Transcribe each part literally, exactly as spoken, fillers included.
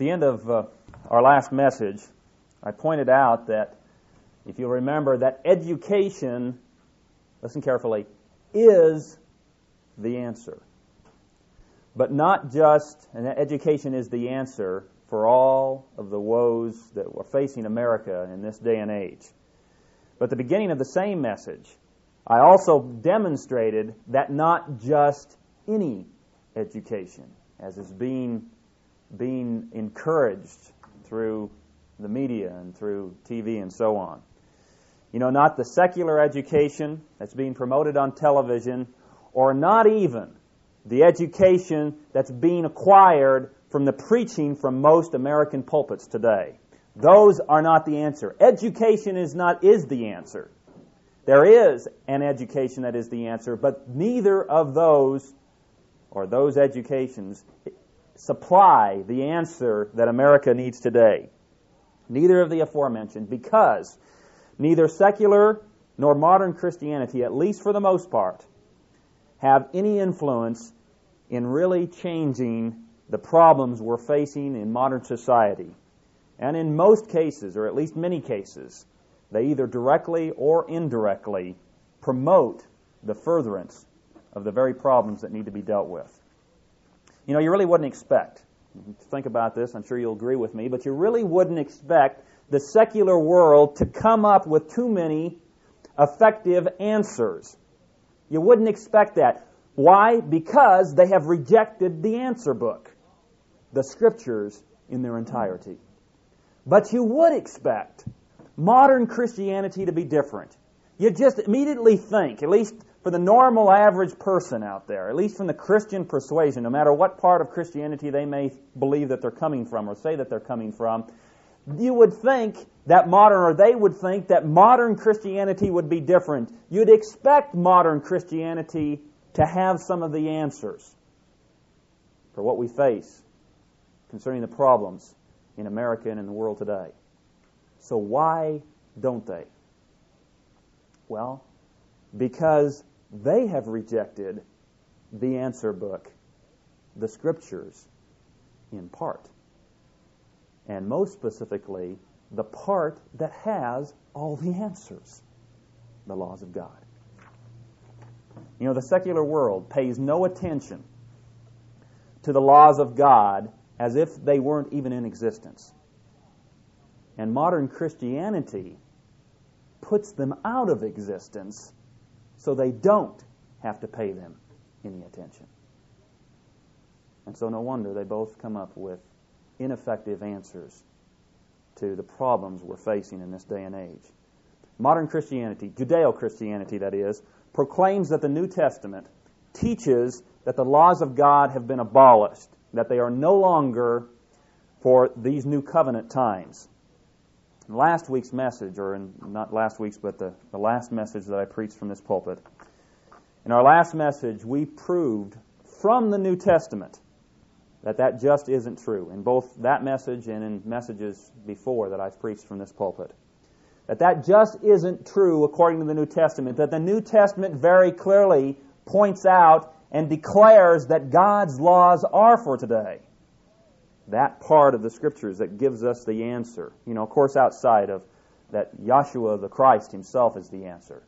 the end of uh, our last message, I pointed out that, if you remember, that education, listen carefully, is the answer. But not just, and that education is the answer for all of the woes that are facing America in this day and age. But at the beginning of the same message, I also demonstrated that not just any education, as is being, being encouraged through the media and through T V and so on. You know, not the secular education that's being promoted on television, or not even the education that's being acquired from the preaching from most American pulpits today. Those are not the answer. Education is not is the answer. There is an education that is the answer, but neither of those, or those educations, supply the answer that America needs today. Neither of the aforementioned, because neither secular nor modern Christianity, at least for the most part, have any influence in really changing the problems we're facing in modern society. And in most cases, or at least many cases, they either directly or indirectly promote the furtherance of the very problems that need to be dealt with. You know, you really wouldn't expect, think about this, I'm sure you'll agree with me, but you really wouldn't expect the secular world to come up with too many effective answers. You wouldn't expect that. Why? Because they have rejected the answer book, the Scriptures in their entirety. But you would expect modern Christianity to be different. You just immediately think, at least for the normal average person out there, at least from the Christian persuasion, no matter what part of Christianity they may believe that they're coming from or say that they're coming from, you would think that modern, or they would think that modern Christianity would be different. You'd expect modern Christianity to have some of the answers for what we face concerning the problems in America and in the world today. So why don't they? Well, because they have rejected the answer book, the Scriptures, in part. And most specifically, the part that has all the answers, the laws of God. You know, the secular world pays no attention to the laws of God as if they weren't even in existence. And modern Christianity puts them out of existence so they don't have to pay them any attention. And so no wonder they both come up with ineffective answers to the problems we're facing in this day and age. Modern Christianity, Judeo-Christianity that is, proclaims that the New Testament teaches that the laws of God have been abolished, that they are no longer for these new covenant times. In last week's message, or in, not last week's, but the, the last message that I preached from this pulpit, in our last message we proved from the New Testament that that just isn't true, in both that message and in messages before that I've preached from this pulpit. That that just isn't true according to the New Testament, that the New Testament very clearly points out and declares that God's laws are for today. That part of the Scriptures that gives us the answer. You know, of course, outside of that, Yahshua the Christ himself is the answer.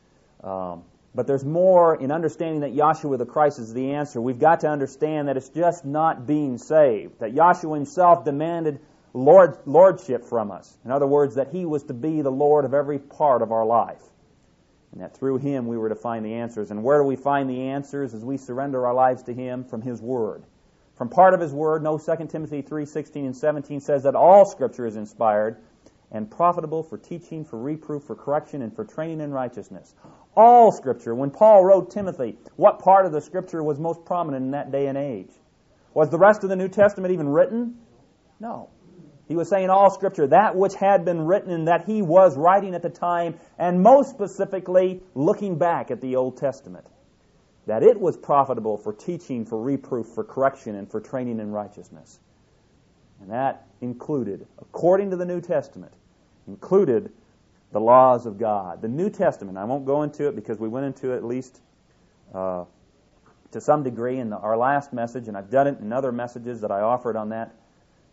Um, but there's more in understanding that Yahshua the Christ is the answer. We've got to understand that it's just not being saved. That Yahshua himself demanded Lord, lordship from us. In other words, that he was to be the Lord of every part of our life. And that through him we were to find the answers. And where do we find the answers? As we surrender our lives to him from his Word. From part of his Word, no, Second Timothy three sixteen and seventeen says that all Scripture is inspired and profitable for teaching, for reproof, for correction, and for training in righteousness. All Scripture. When Paul wrote Timothy, what part of the Scripture was most prominent in that day and age? Was the rest of the New Testament even written? No. He was saying all Scripture, that which had been written and that he was writing at the time, and most specifically looking back at the Old Testament, that it was profitable for teaching, for reproof, for correction, and for training in righteousness. And that included, according to the New Testament, included the laws of God. The New Testament, I won't go into it because we went into it at least uh, to some degree in the, our last message, and I've done it in other messages that I offered on that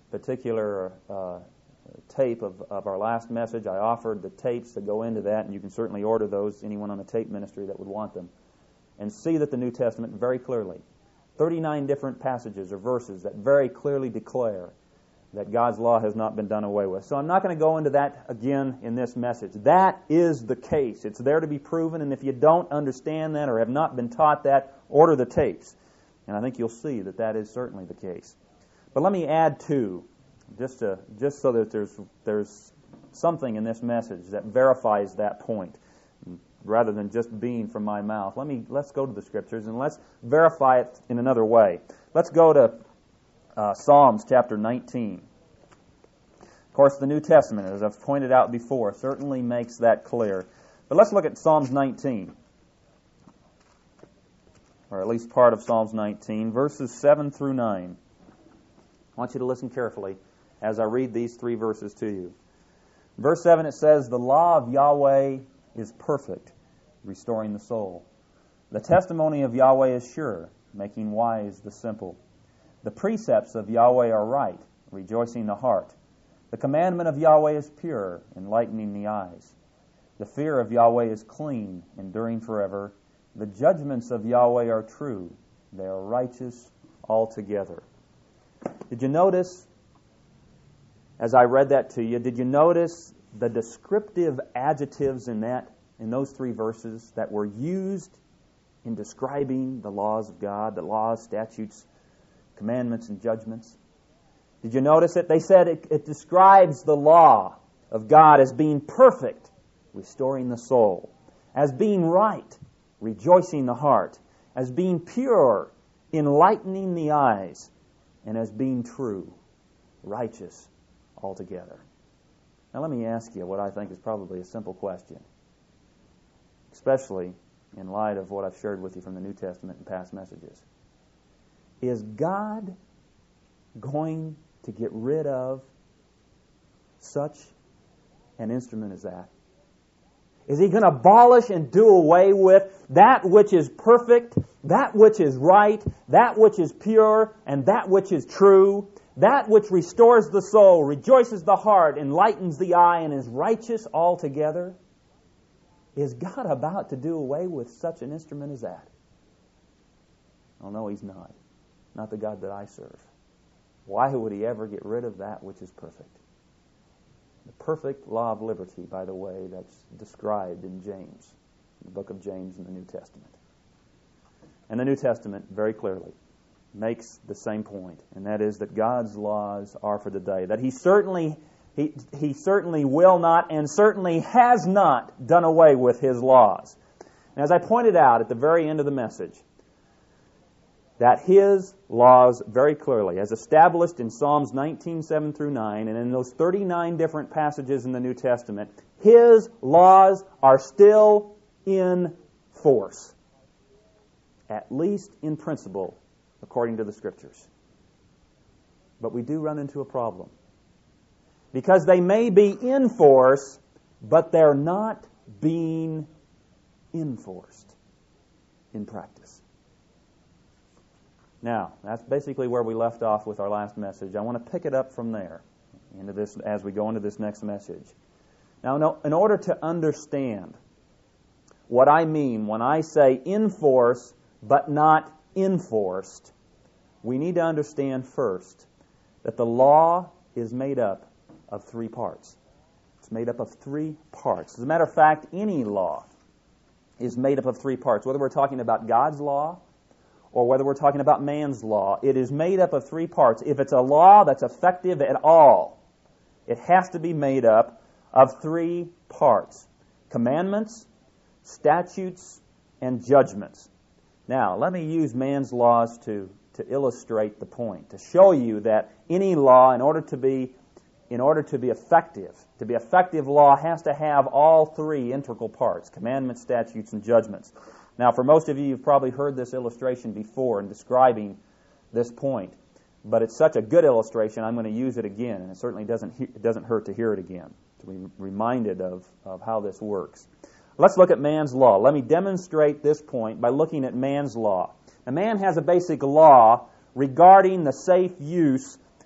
particular uh, tape of, of our last message. I offered the tapes that go into that, and you can certainly order those, anyone on the tape ministry that would want them, and see that the New Testament very clearly, thirty-nine different passages or verses that very clearly declare that God's law has not been done away with. So I'm not going to go into that again in this message. That is the case. It's there to be proven, and if you don't understand that or have not been taught that, order the tapes. And I think you'll see that that is certainly the case. But let me add two, just to, just so that there's there's something in this message that verifies that point, rather than just being from my mouth. Let me let's go to the Scriptures and let's verify it in another way. Let's go to Uh, Psalms chapter nineteen. Of course, the New Testament, as I've pointed out before, certainly makes that clear. But let's look at Psalms nineteen, or at least part of Psalms nineteen, verses seven through nine. I want you to listen carefully as I read these three verses to you. Verse seven, it says, "The law of Yahweh is perfect, restoring the soul. The testimony of Yahweh is sure, making wise the simple. The precepts of Yahweh are right, rejoicing the heart. The commandment of Yahweh is pure, enlightening the eyes. The fear of Yahweh is clean, enduring forever. The judgments of Yahweh are true. They are righteous altogether." Did you notice, as I read that to you, did you notice the descriptive adjectives in that, in those three verses that were used in describing the laws of God, the laws, statutes, commandments, and judgments? Did you notice it? They said it, it describes the law of God as being perfect, restoring the soul, as being right, rejoicing the heart, as being pure, enlightening the eyes, and as being true, righteous altogether. Now let me ask you what I think is probably a simple question, especially in light of what I've shared with you from the New Testament and past messages. Is God going to get rid of such an instrument as that? Is He going to abolish and do away with that which is perfect, that which is right, that which is pure, and that which is true, that which restores the soul, rejoices the heart, enlightens the eye, and is righteous altogether? Is God about to do away with such an instrument as that? Oh, no, He's not. Not the God that I serve. Why would He ever get rid of that which is perfect? The perfect law of liberty, by the way, that's described in James, the book of James in the New Testament. And the New Testament very clearly makes the same point, and that is that God's laws are for the day. That He certainly He, he certainly will not and certainly has not done away with His laws. And as I pointed out at the very end of the message, that His laws very clearly, as established in Psalms nineteen, seven through nine, and in those thirty-nine different passages in the New Testament, His laws are still in force, at least in principle, according to the Scriptures. But we do run into a problem, because they may be in force, but they're not being enforced in practice. Now, that's basically where we left off with our last message. I want to pick it up from there into this as we go into this next message. Now, no, in order to understand what I mean when I say enforce but not enforced, we need to understand first that the law is made up of three parts. It's made up of three parts. As a matter of fact, any law is made up of three parts. Whether we're talking about God's law or whether we're talking about man's law, it is made up of three parts. If it's a law that's effective at all, it has to be made up of three parts: commandments, statutes, and judgments. Now, let me use man's laws to, to illustrate the point, to show you that any law, in order to be in order to be effective, to be effective law has to have all three integral parts: commandments, statutes, and judgments. Now, for most of you, you've probably heard this illustration before in describing this point, but it's such a good illustration, I'm going to use it again, and it certainly doesn't it doesn't hurt to hear it again, to be reminded of, of how this works. Let's look at man's law. Let me demonstrate this point by looking at man's law. A man has a basic law regarding the safe use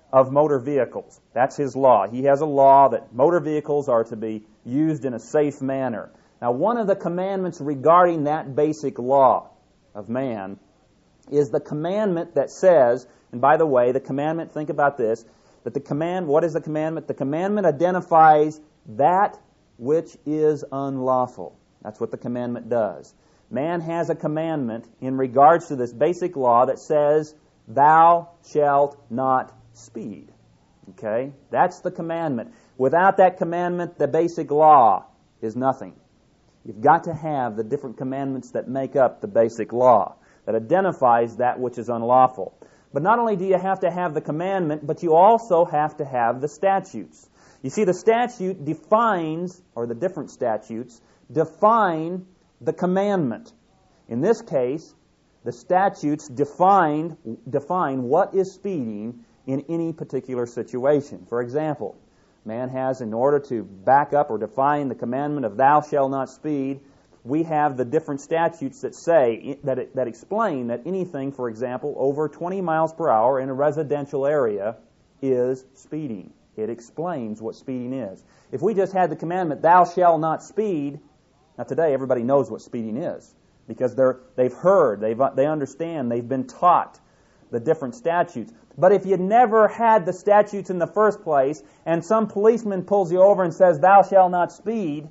of motor vehicles. That's his law. He has a law that motor vehicles are to be used in a safe manner. Now, one of the commandments regarding that basic law of man is the commandment that says, and by the way, the commandment, think about this, that the command, what is the commandment? The commandment identifies that which is unlawful. That's what the commandment does. Man has a commandment in regards to this basic law that says, thou shalt not speed. Okay? That's the commandment. Without that commandment, the basic law is nothing. You've got to have the different commandments that make up the basic law, that identifies that which is unlawful. But not only do you have to have the commandment, but you also have to have the statutes. You see, the statute defines, or the different statutes, define the commandment. In this case, the statutes defined, define what is speeding in any particular situation. For example, man has, in order to back up or define the commandment of thou shalt not speed, we have the different statutes that say, that, it, that explain that anything, for example, over twenty miles per hour in a residential area is speeding. It explains what speeding is. If we just had the commandment, thou shalt not speed, now today everybody knows what speeding is because they're, they've heard, they've, they understand, they've been taught the different statutes. But if you never had the statutes in the first place and some policeman pulls you over and says, thou shalt not speed,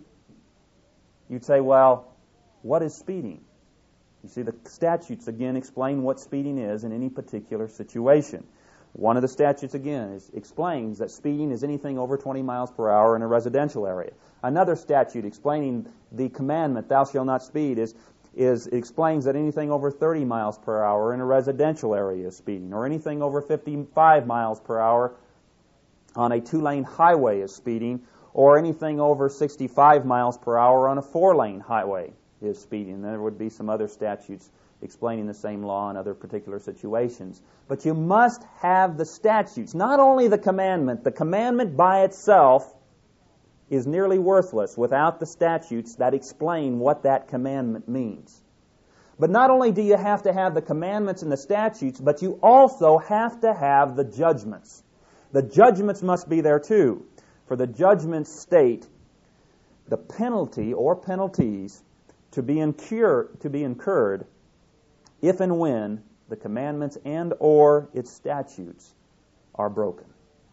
you'd say, well, what is speeding? You see, the statutes, again, explain what speeding is in any particular situation. One of the statutes, again, is, explains that speeding is anything over twenty miles per hour in a residential area. Another statute explaining the commandment, thou shalt not speed, is, is explains that anything over thirty miles per hour in a residential area is speeding, or anything over fifty-five miles per hour on a two-lane highway is speeding, or anything over sixty-five miles per hour on a four-lane highway is speeding. There would be some other statutes explaining the same law in other particular situations. But you must have the statutes, not only the commandment. The commandment by itself is nearly worthless without the statutes that explain what that commandment means. But not only do you have to have the commandments and the statutes, but you also have to have the judgments. The judgments must be there too. For the judgments state the penalty or penalties to be incur, to be incurred if and when the commandments and or its statutes are broken.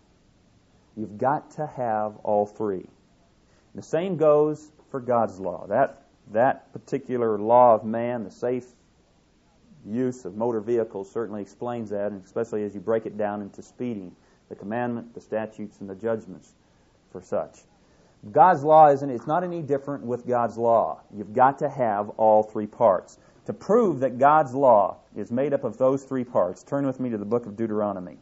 You've got to have all three. The same goes for God's law. That, that particular law of man, the safe use of motor vehicles, certainly explains that, and especially as you break it down into speeding, the commandment, the statutes, and the judgments for such. God's law isn't, it's not any different with God's law. You've got to have all three parts. To prove that God's law is made up of those three parts, turn with me to the book of Deuteronomy.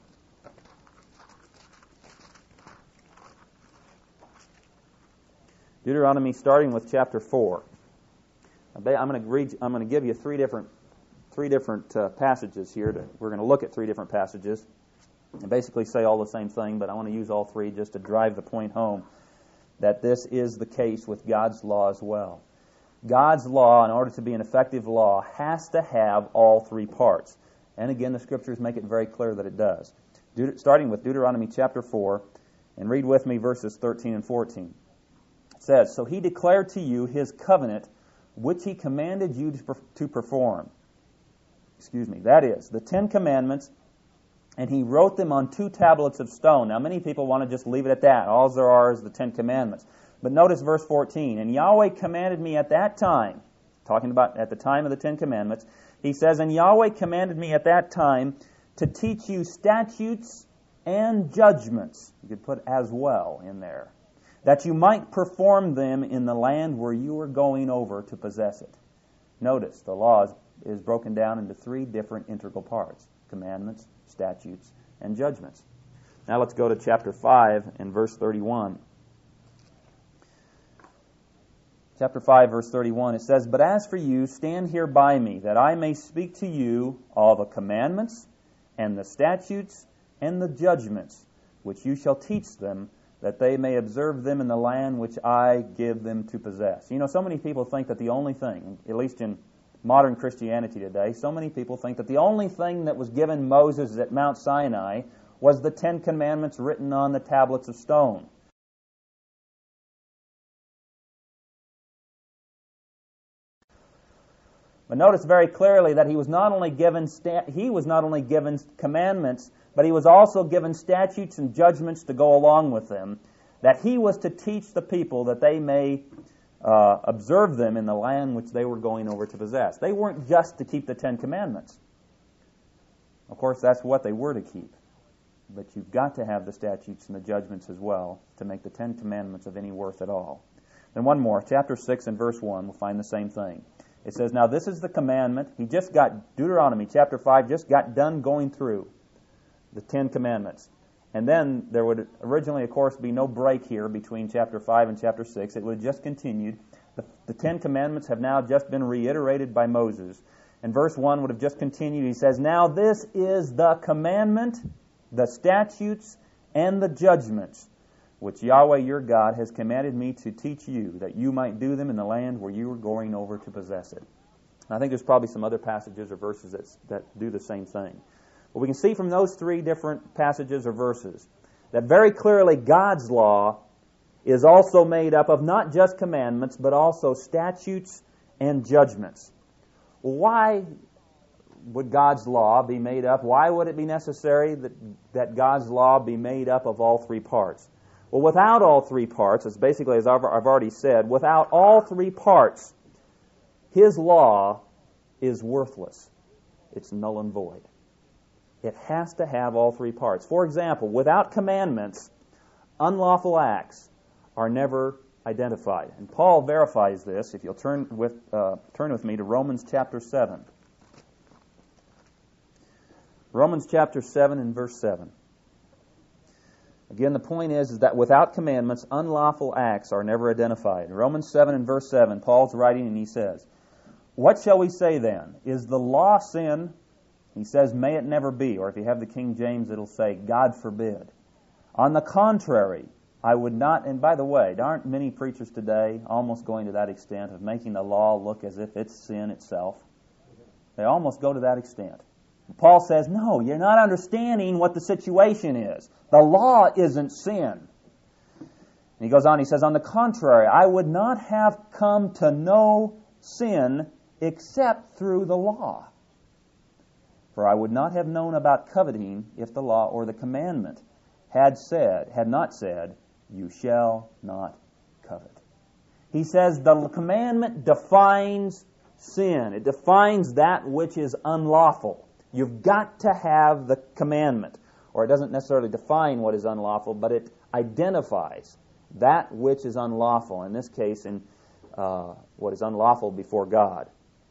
Deuteronomy, starting with chapter four. I'm going to read. I'm going to give you three different, three different uh, passages here. To, we're going to look at three different passages and basically say all the same thing, but I want to use all three just to drive the point home that this is the case with God's law as well. God's law, in order to be an effective law, has to have all three parts. And again, the Scriptures make it very clear that it does. Deut- starting with Deuteronomy chapter four, and read with me verses thirteen and fourteen. It says, so he declared to you his covenant, which he commanded you to, per- to perform. Excuse me, that is, the Ten Commandments, and he wrote them on two tablets of stone. Now, many people want to just leave it at that. All there are is the Ten Commandments. But notice verse fourteen. And Yahweh commanded me at that time, talking about at the time of the Ten Commandments, he says, and Yahweh commanded me at that time to teach you statutes and judgments. You could put as well in there. That you might perform them in the land where you are going over to possess it. Notice the law is, is broken down into three different integral parts. Commandments, statutes, and judgments. Now let's go to chapter five and verse thirty-one. Chapter five, verse thirty-one, it says, but as for you, stand here by me, that I may speak to you all the commandments, and the statutes, and the judgments, which you shall teach them, that they may observe them in the land which I give them to possess. You know, so many people think that the only thing, at least in modern Christianity today, so many people think that the only thing that was given Moses at Mount Sinai was the Ten Commandments written on the tablets of stone. But notice very clearly that he was not only given sta- he was not only given commandments, but he was also given statutes and judgments to go along with them, that he was to teach the people that they may uh, observe them in the land which they were going over to possess. They weren't just to keep the Ten Commandments. Of course, that's what they were to keep. But you've got to have the statutes and the judgments as well to make the Ten Commandments of any worth at all. Then one more, chapter six and verse one, we'll find the same thing. It says, now this is the commandment. He just got, Deuteronomy chapter five just got done going through the Ten Commandments. And then there would originally, of course, be no break here between chapter five and chapter six. It would have just continued. The, the Ten Commandments have now just been reiterated by Moses. And verse one would have just continued. He says, now this is the commandment, the statutes, and the judgments, which Yahweh your God has commanded me to teach you, that you might do them in the land where you are going over to possess it. And I think there's probably some other passages or verses that, that do the same thing. But we can see from those three different passages or verses that very clearly God's law is also made up of not just commandments, but also statutes and judgments. Why would God's law be made up? Why would it be necessary that, that God's law be made up of all three parts? Well, without all three parts, as basically as I've, I've already said, without all three parts, His law is worthless. It's null and void. It has to have all three parts. For example, without commandments, unlawful acts are never identified. And Paul verifies this, if you'll turn with, uh, turn with me to Romans chapter seven. Romans chapter seven and verse seven. Again, the point is, is that without commandments, unlawful acts are never identified. In Romans seven and verse seven, Paul's writing and he says, what shall we say then? Is the law sin? He says, may it never be. Or if you have the King James, it'll say, God forbid. On the contrary, I would not, and by the way, there aren't many preachers today almost going to that extent of making the law look as if it's sin itself. They almost go to that extent. Paul says, no, you're not understanding what the situation is. The law isn't sin. And he goes on, he says, on the contrary, I would not have come to know sin except through the law. For I would not have known about coveting if the law or the commandment had said, had not said, you shall not covet. He says the commandment defines sin. It defines that which is unlawful. You've got to have the commandment. Or it doesn't necessarily define what is unlawful, but it identifies that which is unlawful, in this case, in uh, what is unlawful before God.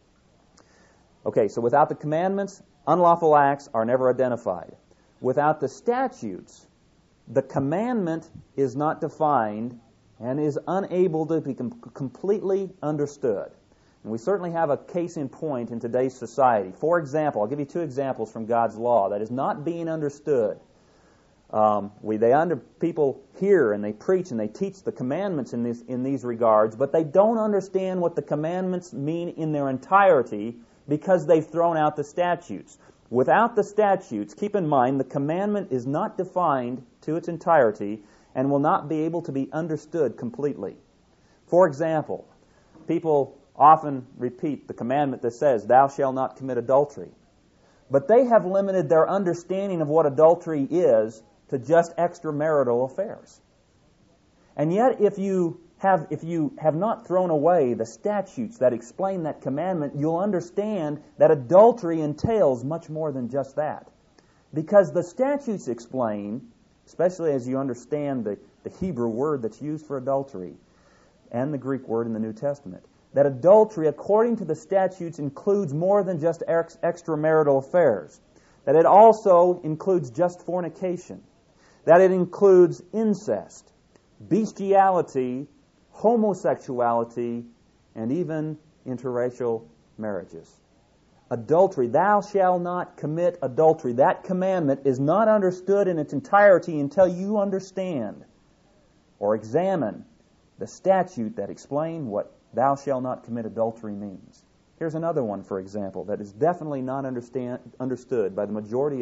Okay, so without the commandments, unlawful acts are never identified. Without the statutes, the commandment is not defined and is unable to be com- completely understood. And we certainly have a case in point in today's society. For example, I'll give you two examples from God's law that is not being understood. Um, we, they under, people hear and they preach and they teach the commandments in, this, in these regards, but they don't understand what the commandments mean in their entirety because they've thrown out the statutes. Without the statutes, keep in mind, the commandment is not defined to its entirety and will not be able to be understood completely. For example, people often repeat the commandment that says, thou shalt not commit adultery. But they have limited their understanding of what adultery is to just extramarital affairs. And yet, if you have if you have not thrown away the statutes that explain that commandment, you'll understand that adultery entails much more than just that. Because the statutes explain, especially as you understand the, the Hebrew word that's used for adultery and the Greek word in the New Testament, that adultery, according to the statutes, includes more than just ex- extramarital affairs. That it also includes just fornication. That it includes incest, bestiality, homosexuality, and even interracial marriages. Adultery, thou shalt not commit adultery. That commandment is not understood in its entirety until you understand or examine the statute that explain what thou shalt not commit adultery means. Here's another one, for example, that is definitely not understand, understood by the majority of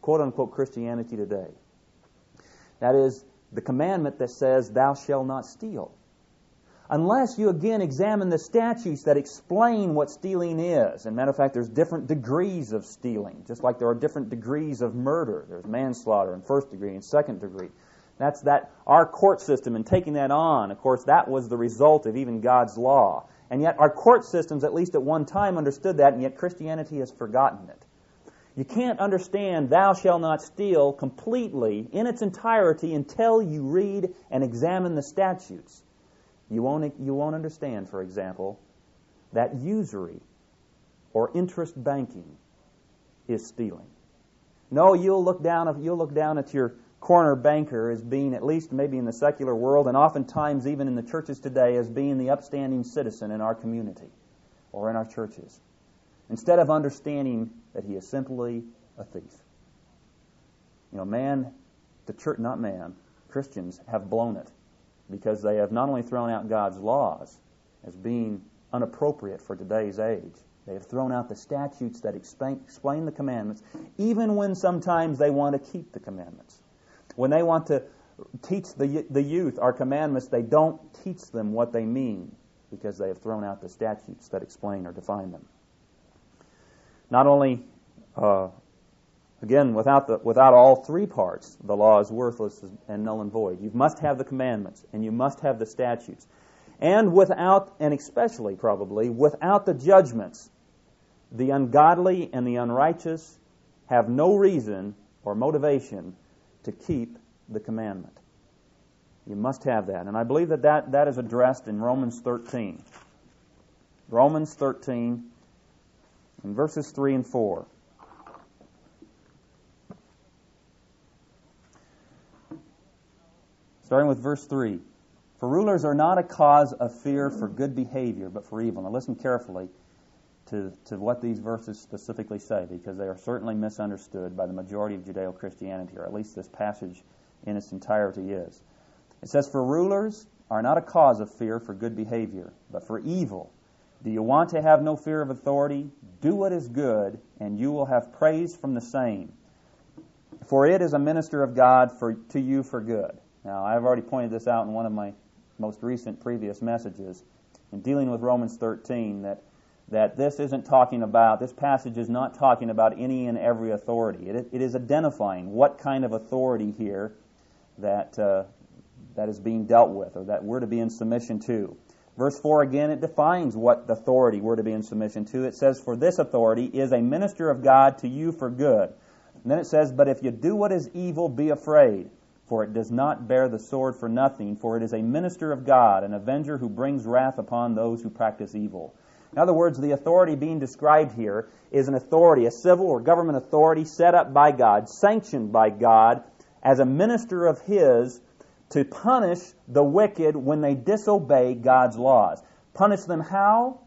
quote-unquote Christianity today. That is, the commandment that says, thou shalt not steal. Unless you again examine the statutes that explain what stealing is. As a matter of fact, there's different degrees of stealing, just like there are different degrees of murder. There's manslaughter in first degree and second degree. That's that our court system, and taking that on, of course, that was the result of even God's law. And yet our court systems, at least at one time, understood that, and yet Christianity has forgotten it. You can't understand thou shalt not steal completely in its entirety until you read and examine the statutes. You won't, you won't understand, for example, that usury or interest banking is stealing. No, you'll look down, you'll look down at your corner banker as being, at least maybe in the secular world, and oftentimes even in the churches today, as being the upstanding citizen in our community or in our churches, instead of understanding that he is simply a thief. You know, man, the church, not man, Christians have blown it because they have not only thrown out God's laws as being inappropriate for today's age, they have thrown out the statutes that explain, explain the commandments, even when sometimes they want to keep the commandments. When they want to teach the, the youth our commandments, they don't teach them what they mean because they have thrown out the statutes that explain or define them. Not only, uh, again, without the without all three parts, the law is worthless and null and void. You must have the commandments, and you must have the statutes. And without, and especially probably, without the judgments, the ungodly and the unrighteous have no reason or motivation to keep the commandment. You must have that. And I believe that that, that is addressed in Romans thirteen. Romans thirteen, in verses three and four. Starting with verse three. For rulers are not a cause of fear for good behavior, but for evil. Now listen carefully to, to what these verses specifically say, because they are certainly misunderstood by the majority of Judeo-Christianity, or at least this passage in its entirety is. It says, for rulers are not a cause of fear for good behavior, but for evil. Do you want to have no fear of authority? Do what is good, and you will have praise from the same. For it is a minister of God for, to you for good. Now, I've already pointed this out in one of my most recent previous messages in dealing with Romans thirteen, that that this isn't talking about, this passage is not talking about any and every authority. It, it is identifying what kind of authority here that uh, that is being dealt with, or that we're to be in submission to. Verse four, again, it defines what authority we're to be in submission to. It says, for this authority is a minister of God to you for good. And then it says, but if you do what is evil, be afraid, for it does not bear the sword for nothing, for it is a minister of God, an avenger who brings wrath upon those who practice evil. In other words, the authority being described here is an authority, a civil or government authority set up by God, sanctioned by God as a minister of His to punish the wicked when they disobey God's laws. Punish them how?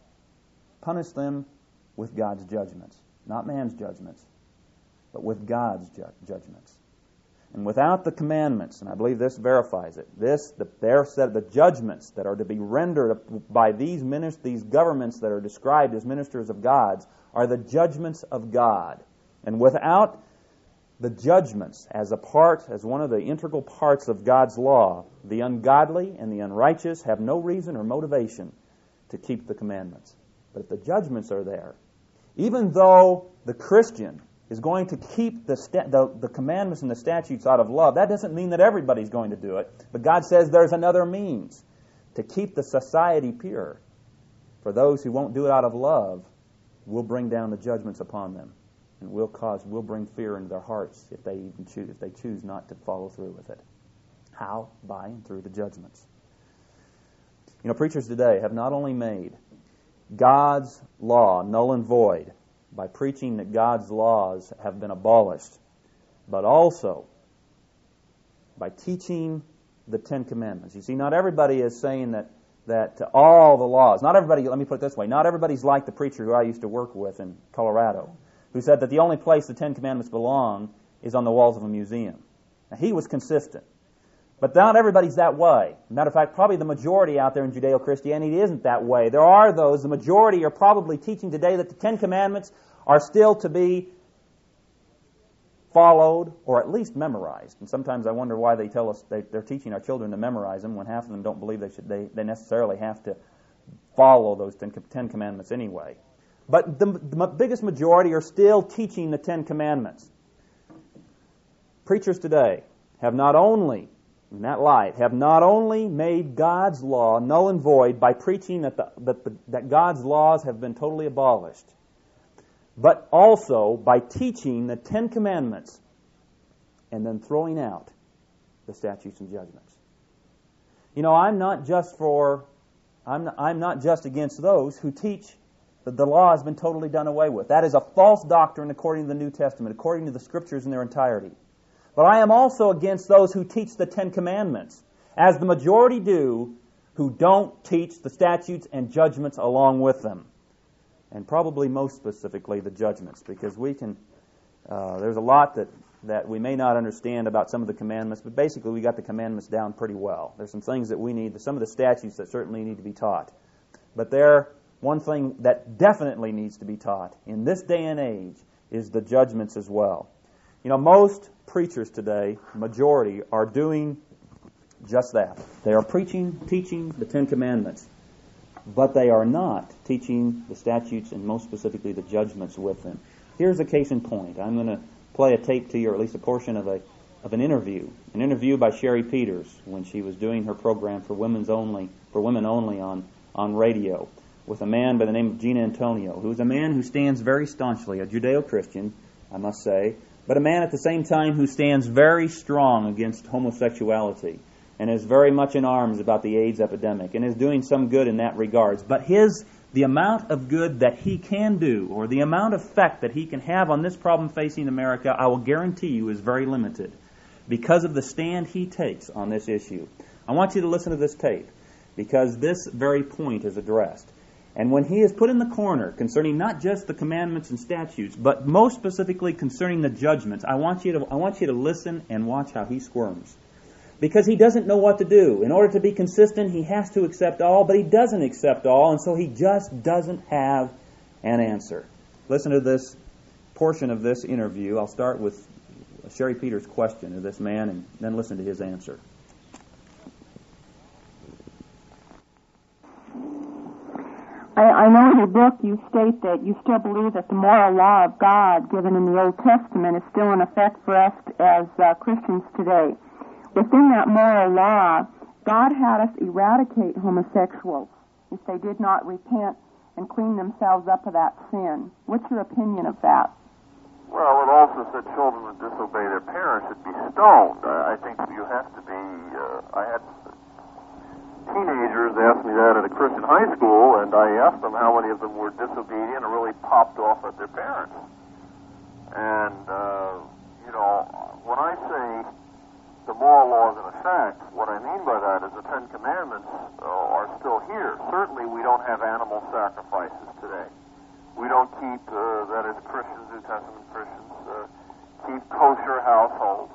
Punish them with God's judgments. Not man's judgments, but with God's ju- judgments. And without the commandments, and I believe this verifies it, this, the, there said the judgments that are to be rendered by these minis- these governments that are described as ministers of God's are the judgments of God. And without the judgments as a part, as one of the integral parts of God's law, the ungodly and the unrighteous have no reason or motivation to keep the commandments. But if the judgments are there, even though the Christian is going to keep the, sta- the the commandments and the statutes out of love, that doesn't mean that everybody's going to do it. But God says there's another means to keep the society pure. For those who won't do it out of love, we'll bring down the judgments upon them, and we'll cause we'll bring fear into their hearts if they even choose if they choose not to follow through with it. How? By and through the judgments. You know, preachers today have not only made God's law null and void by preaching that God's laws have been abolished, but also by teaching the Ten Commandments. You see, not everybody is saying that that all the laws, not everybody, let me put it this way, not everybody's like the preacher who I used to work with in Colorado, who said that the only place the Ten Commandments belong is on the walls of a museum. Now, he was consistent. But not everybody's that way. Matter of fact, probably the majority out there in Judeo-Christianity isn't that way. There are those, the majority are probably teaching today that the Ten Commandments are still to be followed, or at least memorized. And sometimes I wonder why they tell us they, they're teaching our children to memorize them when half of them don't believe they should. They, they necessarily have to follow those ten, ten Commandments anyway. But the, the biggest majority are still teaching the Ten Commandments. Preachers today have not only, in that light, have not only made God's law null and void by preaching that, the, that, the, that God's laws have been totally abolished, but also by teaching the Ten Commandments and then throwing out the statutes and judgments. You know, I'm not just for, I'm not, I'm not just against those who teach that the law has been totally done away with. That is a false doctrine according to the New Testament, according to the Scriptures in their entirety. But I am also against those who teach the Ten Commandments, as the majority do, who don't teach the statutes and judgments along with them. And probably most specifically the judgments, because we can, uh, there's a lot that, that we may not understand about some of the commandments, but basically we got the commandments down pretty well. There's some things that we need, some of the statutes that certainly need to be taught. But there, one thing that definitely needs to be taught in this day and age is the judgments as well. You know, most preachers today, majority, are doing just that. They are preaching, teaching the Ten Commandments, but they are not teaching the statutes and most specifically the judgments with them. Here's a case in point. I'm going to play a tape to you, or at least a portion of a of an interview, an interview by Sherry Peters when she was doing her program for women's only, for women only on on radio, with a man by the name of Gene Antonio, who is a man who stands very staunchly, a Judeo-Christian, I must say, but a man at the same time who stands very strong against homosexuality and is very much in arms about the AIDS epidemic and is doing some good in that regards. But his the amount of good that he can do, or the amount of effect that he can have on this problem facing America, I will guarantee you is very limited because of the stand he takes on this issue. I want you to listen to this tape because this very point is addressed. And when he is put in the corner concerning not just the commandments and statutes, but most specifically concerning the judgments, I want you to I want you to listen and watch how he squirms. Because he doesn't know what to do. In order to be consistent, he has to accept all, but he doesn't accept all, and so he just doesn't have an answer. Listen to this portion of this interview. I'll start with Sherry Peters' question to this man, and then listen to his answer. I, I know in your book you state that you still believe that the moral law of God given in the Old Testament is still in effect for us as uh, Christians today. Within that moral law, God had us eradicate homosexuals if they did not repent and clean themselves up of that sin. What's your opinion of that? Well, it also said children that disobey their parents should be stoned. I think you have to be... Uh, I had teenagers ask me that at a Christian high school, and I asked them how many of them were disobedient and really popped off at their parents. And, uh, you know, when I say the moral law is in effect, what I mean by that is the Ten Commandments uh, are still here. Certainly we don't have animal sacrifices today. We don't keep, uh, that is Christians, New Testament Christians, uh, keep kosher households.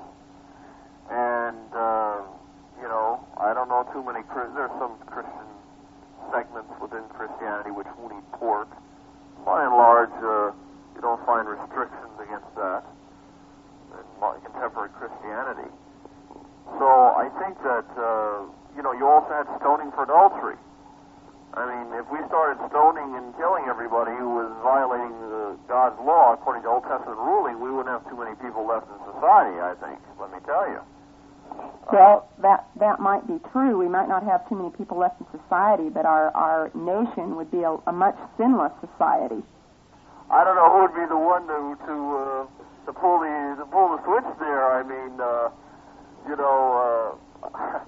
And, uh, you know, I don't know too many, there's some Christian segments within Christianity which won't eat pork. By and large, uh, you don't find restrictions against that in contemporary Christianity. So I think that, uh, you know, you also had stoning for adultery. I mean, if we started stoning and killing everybody who was violating the, God's law according to Old Testament ruling, we wouldn't have too many people left in society, I think, let me tell you. Well, that that might be true. We might not have too many people left in society, but our, our nation would be a, a much sinless society. I don't know who would be the one to to, uh, to pull the to pull the switch there. I mean, uh, you know, uh,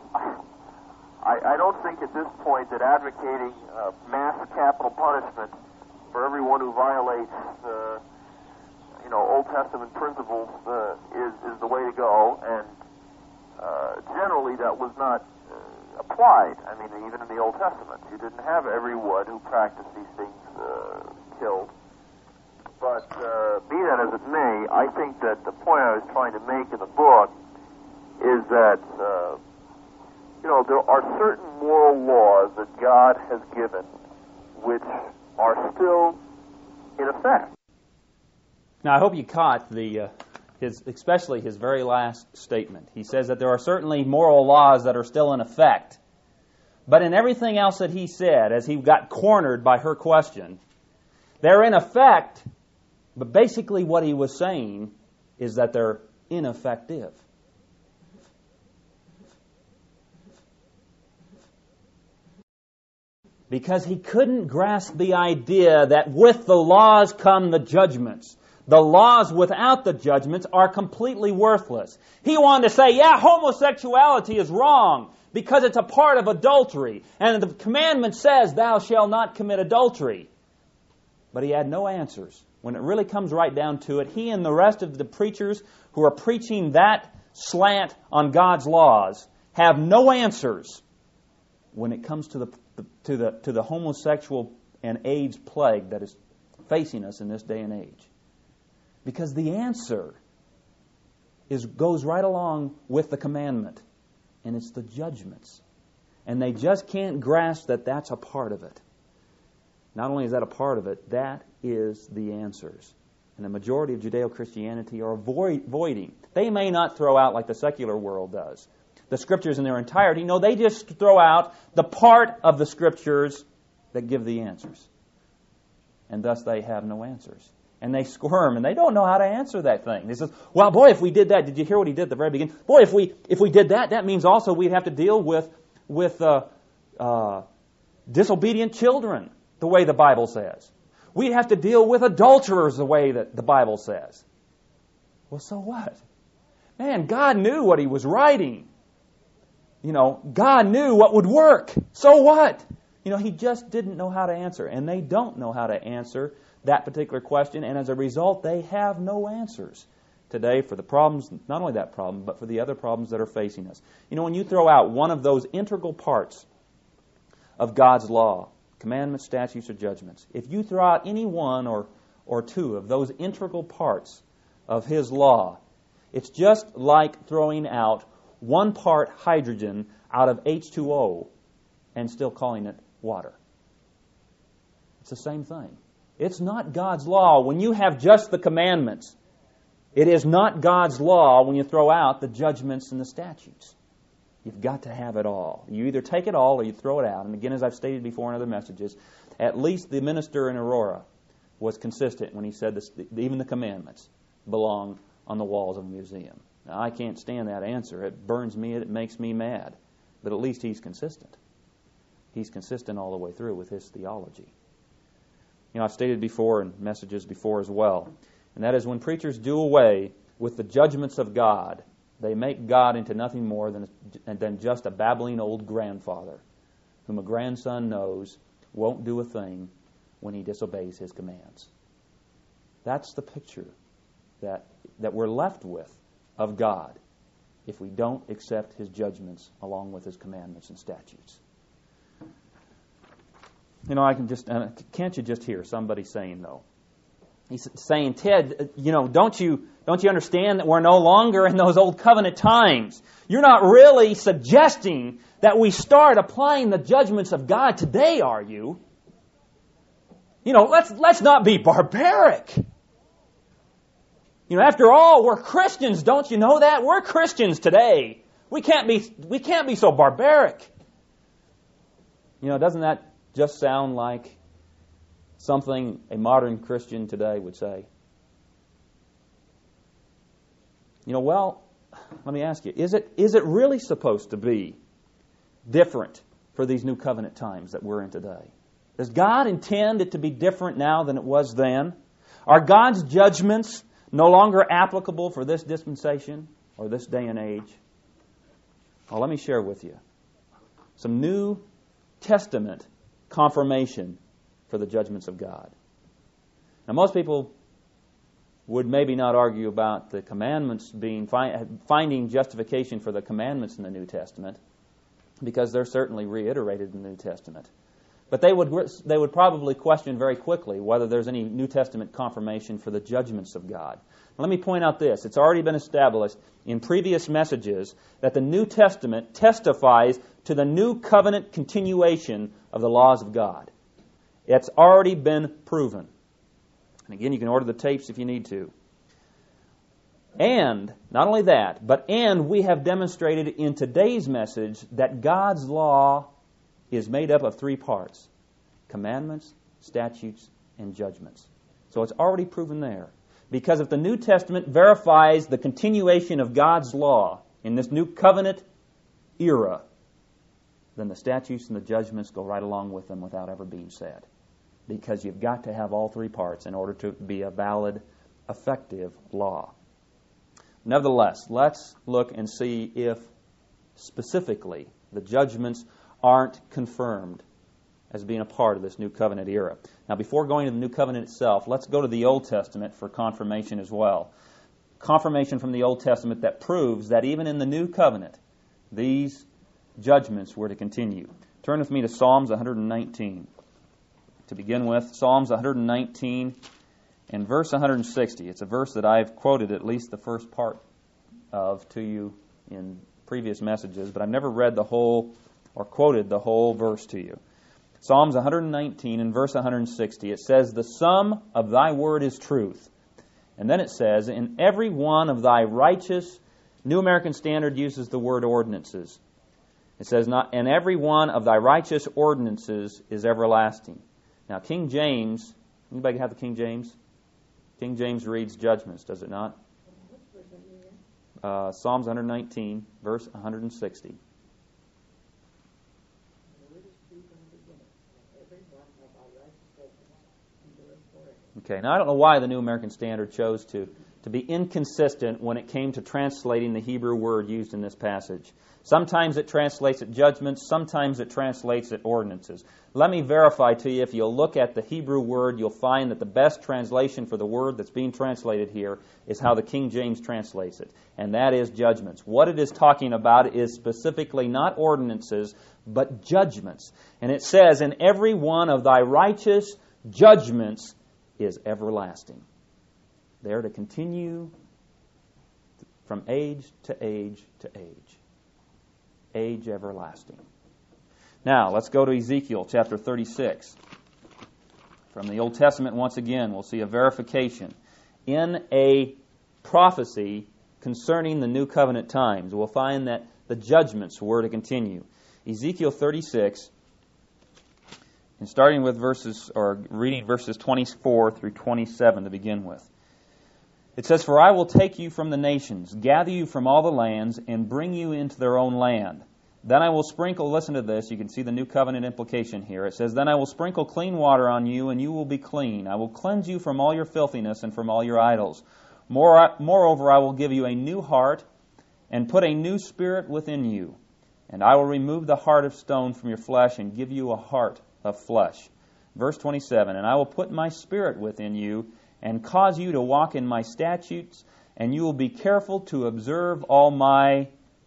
I I don't think at this point that advocating uh, mass capital punishment for everyone who violates uh, you know Old Testament principles uh, is is the way to go. And Uh, generally, that was not uh, applied. I mean, even in the Old Testament, you didn't have everyone who practiced these things uh, killed. But uh, be that as it may, I think that the point I was trying to make in the book is that uh, you know there are certain moral laws that God has given which are still in effect. Now, I hope you caught the uh, his, especially his very last statement. He says that there are certainly moral laws that are still in effect. But in everything else that he said, as he got cornered by her question, they're in effect, but basically what he was saying is that they're ineffective. Because he couldn't grasp the idea that with the laws come the judgments. The laws without the judgments are completely worthless. He wanted to say, yeah, homosexuality is wrong because it's a part of adultery. And the commandment says, thou shalt not commit adultery. But he had no answers. When it really comes right down to it, he and the rest of the preachers who are preaching that slant on God's laws have no answers when it comes to the to the to the homosexual and AIDS plague that is facing us in this day and age. Because the answer is goes right along with the commandment, and it's the judgments. And they just can't grasp that that's a part of it. Not only is that a part of it, that is the answers. And the majority of Judeo-Christianity are avoid, avoiding. They may not throw out like the secular world does the Scriptures in their entirety. No, they just throw out the part of the Scriptures that give the answers. And thus they have no answers. And they squirm, and they don't know how to answer that thing. They say, well, boy, if we did that, did you hear what he did at the very beginning? Boy, if we if we did that, that means also we'd have to deal with, with uh, uh, disobedient children, the way the Bible says. We'd have to deal with adulterers, the way that the Bible says. Well, so what? Man, God knew what he was writing. You know, God knew what would work. So what? You know, he just didn't know how to answer. And they don't know how to answer that particular question. And as a result, they have no answers today for the problems, not only that problem, but for the other problems that are facing us. You know, when you throw out one of those integral parts of God's law, commandments, statutes, or judgments, if you throw out any one or, or two of those integral parts of his law, it's just like throwing out one part hydrogen out of H two O and still calling it water. It's the same thing. It's not God's law when you have just the commandments. It is not God's law when you throw out the judgments and the statutes. You've got to have it all. You either take it all or you throw it out. And again, as I've stated before in other messages, at least the minister in Aurora was consistent when he said this, even the commandments belong on the walls of a museum. Now, I can't stand that answer. It burns me, it makes me mad. But at least he's consistent. He's consistent all the way through with his theology. You know, I've stated before in messages before as well, and that is when preachers do away with the judgments of God, they make God into nothing more than, than just a babbling old grandfather whom a grandson knows won't do a thing when he disobeys his commands. That's the picture that, that we're left with of God if we don't accept his judgments along with his commandments and statutes. You know, I can just, uh, can't you just hear somebody saying, though? He's saying, Ted, you know, don't you don't you understand that we're no longer in those old covenant times? You're not really suggesting that we start applying the judgments of God today, are you? You know, let's let's not be barbaric. You know, after all, we're Christians, don't you know that? We're Christians today. We can't be we can't be so barbaric. You know, doesn't that just sound like something a modern Christian today would say? You know, well, let me ask you, is it is it really supposed to be different for these new covenant times that we're in today? Does God intend it to be different now than it was then? Are God's judgments no longer applicable for this dispensation or this day and age? Well, let me share with you some New Testament confirmation for the judgments of God. Now, most people would maybe not argue about the commandments being fi- finding justification for the commandments in the New Testament, because they're certainly reiterated in the New Testament. But they would they would probably question very quickly whether there's any New Testament confirmation for the judgments of God. Now, let me point out this. It's already been established in previous messages that the New Testament testifies to the new covenant continuation of the laws of God. It's already been proven. And again, you can order the tapes if you need to. And, not only that, but and we have demonstrated in today's message that God's law is made up of three parts: commandments, statutes, and judgments. So it's already proven there. Because if the New Testament verifies the continuation of God's law in this new covenant era, then the statutes and the judgments go right along with them without ever being said. Because you've got to have all three parts in order to be a valid, effective law. Nevertheless, let's look and see if specifically the judgments aren't confirmed as being a part of this New Covenant era. Now, before going to the New Covenant itself, let's go to the Old Testament for confirmation as well. Confirmation from the Old Testament that proves that even in the New Covenant, these judgments were to continue. Turn with me to Psalms one nineteen. To begin with, Psalms one nineteen and verse one sixty. It's a verse that I've quoted at least the first part of to you in previous messages, but I've never read the whole or quoted the whole verse to you. Psalms one nineteen and verse one sixty, it says, "The sum of thy word is truth." And then it says, "In every one of thy righteous," New American Standard uses the word ordinances. It says, "Not, and every one of thy righteous ordinances is everlasting." Now, King James, anybody have the King James? King James reads judgments, does it not? Uh, Psalms one nineteen, verse one sixty. Okay, now I don't know why the New American Standard chose to, to be inconsistent when it came to translating the Hebrew word used in this passage. Sometimes it translates it judgments, sometimes it translates it ordinances. Let me verify to you, if you'll look at the Hebrew word, you'll find that the best translation for the word that's being translated here is how the King James translates it, and that is judgments. What it is talking about is specifically not ordinances, but judgments. And it says, "In every one of thy righteous judgments is everlasting." They're to continue from age to age to age. Age everlasting. Now, let's go to Ezekiel chapter thirty-six. From the Old Testament, once again, we'll see a verification in a prophecy concerning the New Covenant times. We'll find that the judgments were to continue. Ezekiel thirty-six, and starting with verses, or reading verses twenty-four through twenty-seven to begin with. It says, "For I will take you from the nations, gather you from all the lands, and bring you into their own land. Then I will sprinkle," listen to this, you can see the new covenant implication here. It says, "Then I will sprinkle clean water on you, and you will be clean. I will cleanse you from all your filthiness and from all your idols. More, moreover, I will give you a new heart, and put a new spirit within you. And I will remove the heart of stone from your flesh, and give you a heart of flesh." Verse twenty-seven, "And I will put my spirit within you, and cause you to walk in my statutes, and you will be careful to observe all my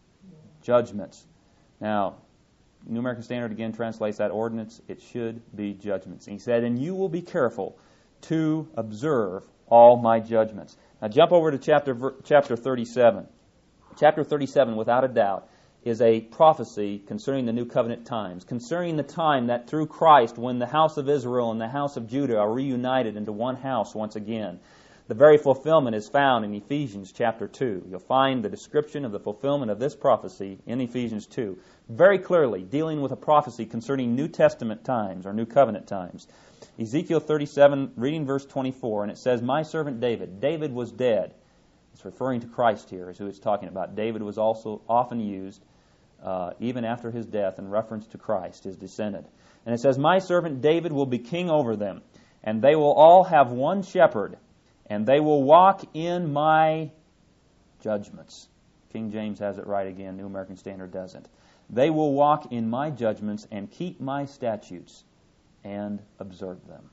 judgments." Now, New American Standard again translates that ordinance. It should be judgments. And he said, "And you will be careful to observe all my judgments." Now jump over to chapter chapter thirty-seven. Chapter thirty-seven, without a doubt, is a prophecy concerning the New Covenant times, concerning the time that through Christ, when the house of Israel and the house of Judah are reunited into one house once again. The very fulfillment is found in Ephesians chapter two. You'll find the description of the fulfillment of this prophecy in Ephesians two, very clearly dealing with a prophecy concerning New Testament times or New Covenant times. Ezekiel thirty-seven, reading verse twenty-four, and it says, "My servant David," David was dead. It's referring to Christ here, is who it's talking about. David was also often used Uh, even after his death, in reference to Christ, his descendant. And it says, "My servant David will be king over them, and they will all have one shepherd, and they will walk in my judgments." King James has it right again, New American Standard doesn't. "They will walk in my judgments and keep my statutes and observe them."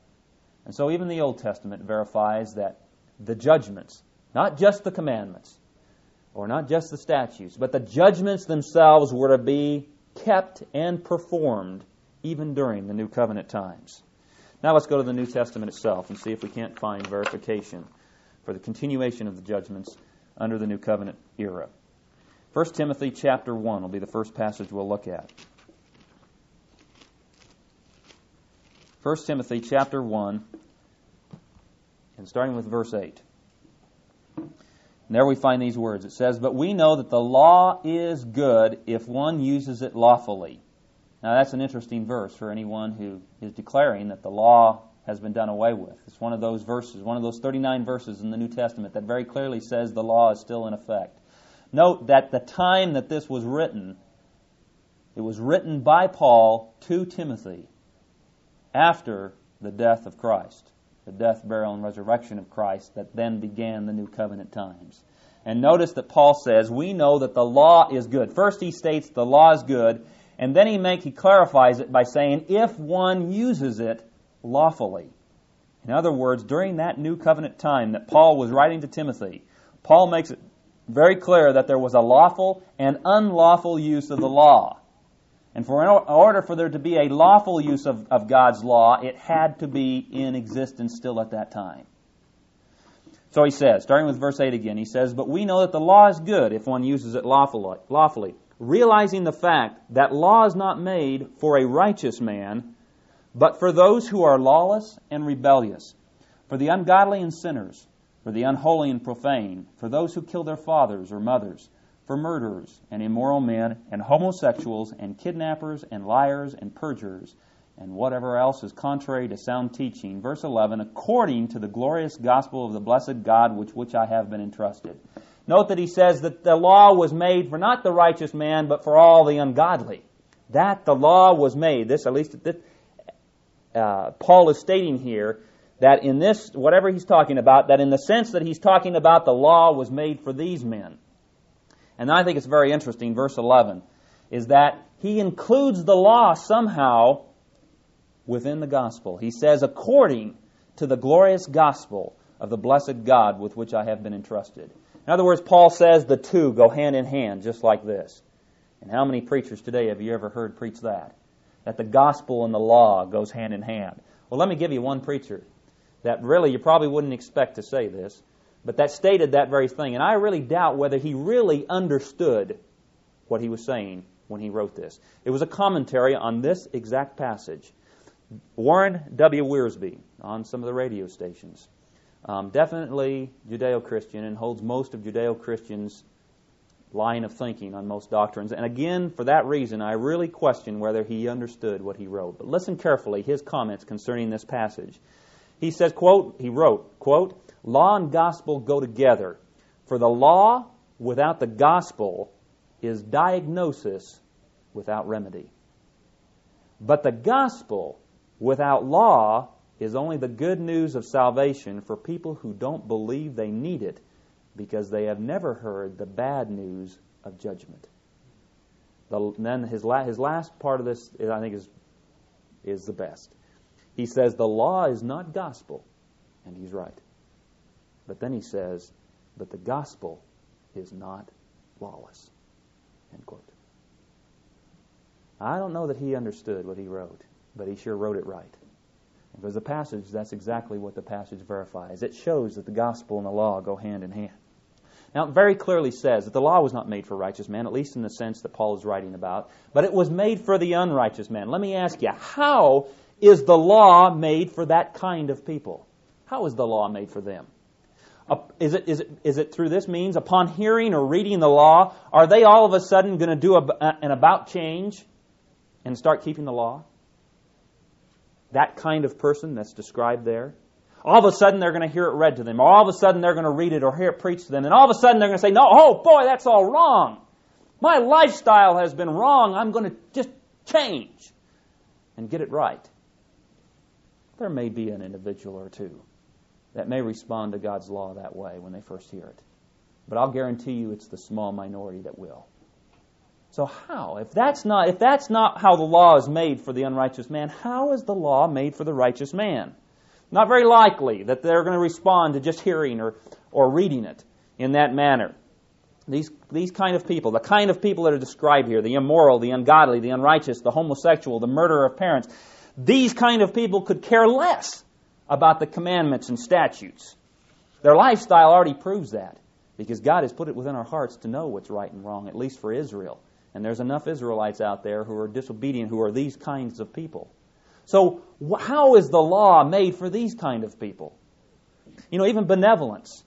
And so even the Old Testament verifies that the judgments, not just the commandments, or not just the statutes, but the judgments themselves were to be kept and performed even during the New Covenant times. Now let's go to the New Testament itself and see if we can't find verification for the continuation of the judgments under the New Covenant era. First Timothy chapter one will be the first passage we'll look at. First Timothy chapter one, and starting with verse eight. And there we find these words. It says, "But we know that the law is good if one uses it lawfully." Now that's an interesting verse for anyone who is declaring that the law has been done away with. It's one of those verses, one of those thirty-nine verses in the New Testament that very clearly says the law is still in effect. Note that the time that this was written, it was written by Paul to Timothy after the death of Christ, the death, burial, and resurrection of Christ that then began the New Covenant times. And notice that Paul says, we know that the law is good. First he states the law is good, and then he make he clarifies it by saying, if one uses it lawfully. In other words, during that New Covenant time that Paul was writing to Timothy, Paul makes it very clear that there was a lawful and unlawful use of the law. And for in order for there to be a lawful use of, of God's law, it had to be in existence still at that time. So he says, starting with verse eight again, he says, "But we know that the law is good if one uses it lawfully, lawfully, realizing the fact that law is not made for a righteous man, but for those who are lawless and rebellious, for the ungodly and sinners, for the unholy and profane, for those who kill their fathers or mothers, for murderers and immoral men, and homosexuals, and kidnappers, and liars, and perjurers, and whatever else is contrary to sound teaching." Verse eleven, "according to the glorious gospel of the blessed God with which I have been entrusted." Note that he says that the law was made for not the righteous man, but for all the ungodly. That the law was made. This, at least, this, uh, Paul is stating here that in this, whatever he's talking about, that in the sense that he's talking about the law was made for these men. And I think it's very interesting, verse eleven, is that he includes the law somehow within the gospel. He says, according to the glorious gospel of the blessed God with which I have been entrusted. In other words, Paul says the two go hand in hand, just like this. And how many preachers today have you ever heard preach that? That the gospel and the law goes hand in hand. Well, let me give you one preacher that really you probably wouldn't expect to say this, but that stated that very thing. And I really doubt whether he really understood what he was saying when he wrote this. It was a commentary on this exact passage. Warren W. Wiersbe on some of the radio stations. Um, definitely Judeo-Christian and holds most of Judeo-Christians' line of thinking on most doctrines. And again, for that reason, I really question whether he understood what he wrote. But listen carefully, his comments concerning this passage. He says, quote, he wrote, quote, "Law and gospel go together, for the law without the gospel is diagnosis without remedy. But the gospel without law is only the good news of salvation for people who don't believe they need it because they have never heard the bad news of judgment." The, and then his, la, his last part of this, I think, is, is the best. He says, the law is not gospel, and he's right. But then he says, but the gospel is not lawless. End quote. I don't know that he understood what he wrote, but he sure wrote it right. Because the passage, that's exactly what the passage verifies. It shows that the gospel and the law go hand in hand. Now, it very clearly says that the law was not made for righteous men, at least in the sense that Paul is writing about, but it was made for the unrighteous man. Let me ask you, how is the law made for that kind of people? How is the law made for them? Uh, is it, is it, is it through this means, upon hearing or reading the law, are they all of a sudden going to do a, an about change and start keeping the law? That kind of person that's described there. All of a sudden they're going to hear it read to them, or all of a sudden they're going to read it or hear it preached to them, and all of a sudden they're going to say, no, oh boy, that's all wrong. My lifestyle has been wrong. I'm going to just change and get it right. There may be an individual or two that may respond to God's law that way when they first hear it. But I'll guarantee you it's the small minority that will. So how? If that's not if that's not how the law is made for the unrighteous man, how is the law made for the righteous man? Not very likely that they're going to respond to just hearing or, or reading it in that manner. These these kind of people, the kind of people that are described here, the immoral, the ungodly, the unrighteous, the homosexual, the murderer of parents, these kind of people could care less about the commandments and statutes. Their lifestyle already proves that, because God has put it within our hearts to know what's right and wrong, at least for Israel. And there's enough Israelites out there who are disobedient, who are these kinds of people. So how is the law made for these kind of people? You know, even benevolence